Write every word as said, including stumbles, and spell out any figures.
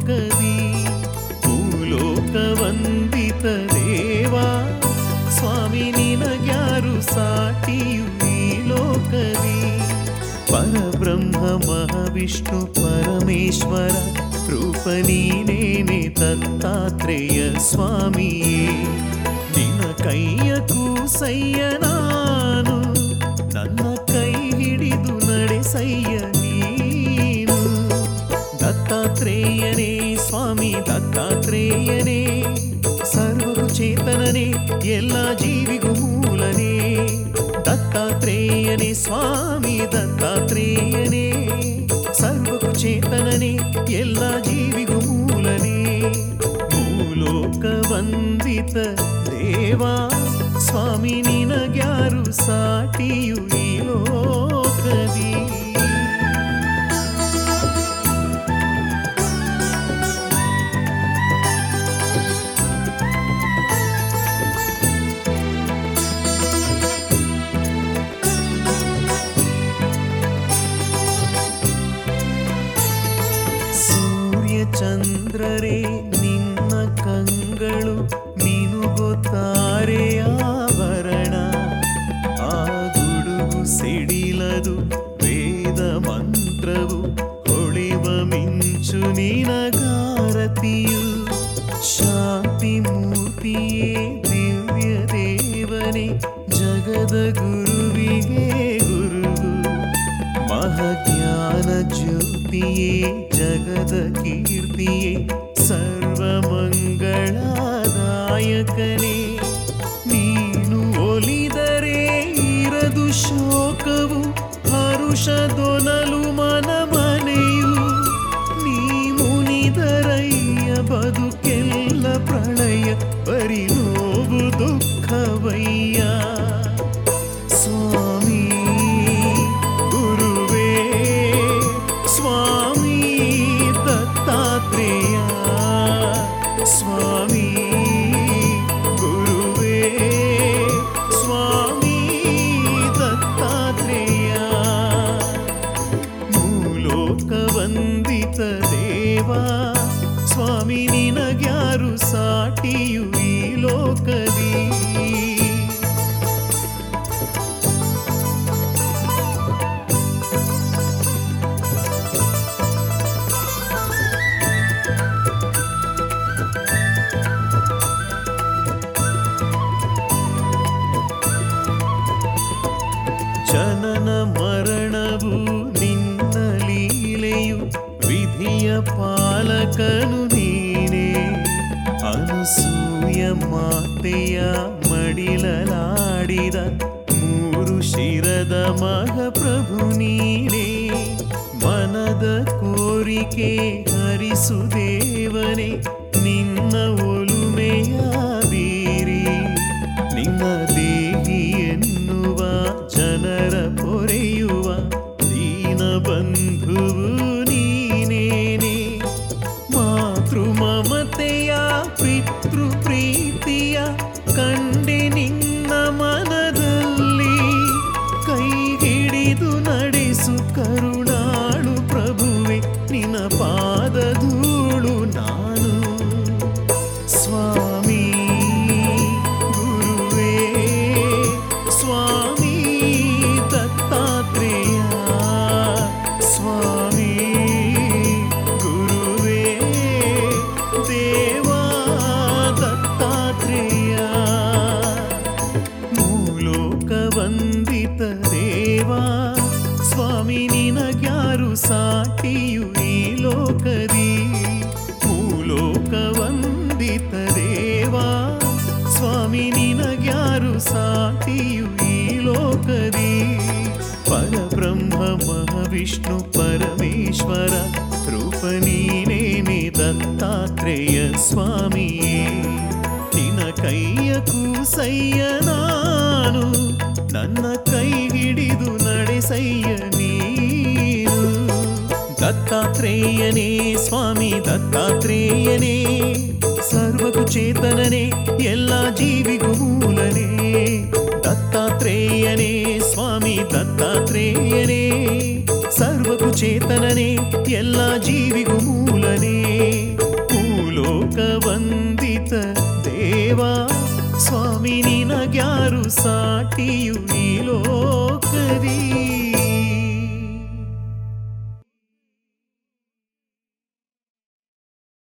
ಲೋಕದಿ ಭೂಲೋಕ ವಂದಿತ ದೇವಾ ಸ್ವಾಮಿ ನಿನಗ್ಯಾರು ಸಾಟಿಯು ಈ ಲೋಕದಿ ಪರಬ್ರಹ್ಮ ಮಹಾವಿಷ್ಣು ಪರಮೇಶ್ವರ ರೂಪ ನೀನೇನೆ ದತ್ತಾತ್ರೇಯ ಸ್ವಾಮಿಯೇ ನಿನ್ನ ಕೈಯ ಕೂಸಯ್ಯ ನಾನು ನನ್ನ ಕೈ ಹಿಡಿದು ನಡೆಸಯ್ಯ ನೀನು ದತ್ತಾತ್ರೇಯನೇ ಸ್ವಾಮಿ ದತ್ತಾತ್ರೇಯನೇ ಸರ್ವಗೂ ಚೇತನನೇ ಎಲ್ಲ ಜೀವಿಗೂ ಮೂಲನೇ ದತ್ತಾತ್ರೇಯನೇ ಸ್ವಾಮಿ ದತ್ತಾತ್ರೇಯನೇ ಸರ್ವಗೂ ಚೇತನನೇ ಎಲ್ಲ ಜೀವಿಗೂ ಮೂಲನೇ ಭೂಲೋಕ ವಂದಿತ ದೇವಾ ಸ್ವಾಮಿ ನಿನಗ್ಯಾರು ಸಾಟಿಯು ಈ ಲೋಕದಿ ಚಂದ್ರರೇ ನಿನ್ನ ಕಂಗಳು ಮಿನುಗುತ್ತಾರೆ ಆಭರಣ ಆ ಗುಡುಗು ಸಿಡಿಲದು ವೇದ ಮಂತ್ರವು ಹೊಳೆವ ಮಿಂಚು ನಿನಗಾರತಿಯು ಶಾಂತಿ ಮೂರ್ತಿಯೇ ದಿವ್ಯ ದೇವನೇ ಜಗದ ಗುರುವಿಗೆ ಗುರುವು ಮಹಾಜ್ಞಾನ ಜ್ಯೋತಿಯೇ ಜಗದ ಕೀರ್ತಿಯೇ ಸರ್ವಮಂಗಳದಾಯಕನೇ ನೀನು ಒಲಿದರೆ ಇರದು ಶೋಕವು ಹರುಷದೊನಲು ಮನ ಮನೆಯು ನೀ ಮುನಿದರಯ್ಯ ಬದುಕೆಲ್ಲ ಪ್ರಳಯ ಬರಿ ನೋವು ದುಃಖವಯ್ಯ ಸ್ವಾಮಿ ಗುರುವೇ ಸ್ವಾಮಿ ದತ್ತಾತ್ರೇಯ ಸ್ವಾಮಿ ಗುರುವೇ ಸ್ವಾಮಿ ದತ್ತಾತ್ರೇಯ ಮೂಲೋಕ ವಂದಿತ ದೇವಾ ಸ್ವಾಮಿ ನಿನಗ್ಯಾರು ಸಾಟಿಯು ಈ ಲೋಕದಿ ಜನನ ಮರಣವು ನಿನ್ನ ಲೀಲೆಯು ವಿಧಿಯ ಪಾಲಕನು ನೀನೇ ಅನಸೂಯ ಮಾತೆಯ ಮಡಿಲಲಾಡಿದ ಮೂರು ಶಿರದ ಮಹಾಪ್ರಭು ನೀನೇ ಮನದ ಕೋರಿಕೆ ಹರಿಸು ದೇವನೇ ನಿನ್ನ ಒಲುಮೆಯ ಬೀರಿ ನಿನ್ನ ದೇಹಿ ಎನ್ನುವ ಜನರ ಪೊರೆಯುವ ದೀನ ಬಂಧುವು ನೀನೇನೆ ಮಾತೃ ಮಮತೆಯ ಪಿತೃ ಪ್ರೀತಿಯ ಕಂಡೆ ನಿನ್ನ ಮನದಲ್ಲಿ ಕೈ ಹಿಡಿದು ನಡೆಸು ಕರುಣಾಳು ಪ್ರಭುವೆ ನಿನ್ನ ಪಾದ ಧೂಳು ನಾನು ಸ್ವಾಮಿ ಗುರುವೇ ಸ್ವಾಮಿ ದತ್ತಾತ್ರೇಯ ಸ್ವಾಮಿ ಗುರುವೇ ದೇವಾ ದತ್ತಾತ್ರೇಯ ಮೂಲೋಕ ವಂದಿತ ದೇವಾ ಸ್ವಾಮಿ ನಿನಗ್ಯಾರು ಸಾಟಿಯು ಈ ಲೋಕದಿ ಮೂಲೋಕ ವಂದಿತ ದೇವಾ ಸ್ವಾಮಿ ನಿನಗ್ಯಾರು ಸಾಟಿಯು ಈ ಲೋಕದಿ ಪರಬ್ರಹ್ಮ ಮಹಾವಿಷ್ಣು ಪರಮೇಶ್ವರ ರೂಪ ನೀನೇನೆ ದತ್ತಾತ್ರೇಯ ಸ್ವಾಮಿಯೇ ನಿನ್ನ ಕೈಯ ಕೂಸಯ್ಯ ನಾನು ನನ್ನ ಕೈ ಹಿಡಿದು ನಡೆಸಯ್ಯ ನೀನು ದತ್ತಾತ್ರೇಯನೇ ಸ್ವಾಮಿ ದತ್ತಾತ್ರೇಯನೇ ಸರ್ವಗೂ ಚೇತನನೇ ಎಲ್ಲ ಜೀವಿಗೂ ಮೂಲನೇ ದತ್ತಾತ್ರೇಯನೇ ಸ್ವಾಮಿ ದತ್ತಾತ್ರೇಯನೇ ಸರ್ವಗೂ ಚೇತನನೇ ಎಲ್ಲ ಜೀವಿಗೂ ಮೂಲನೇ ದೇವಾ ಸ್ವಾಮಿ ನಿನಗ್ಯಾರು ಸಾಟಿಯು ಈ ಲೋಕದಿ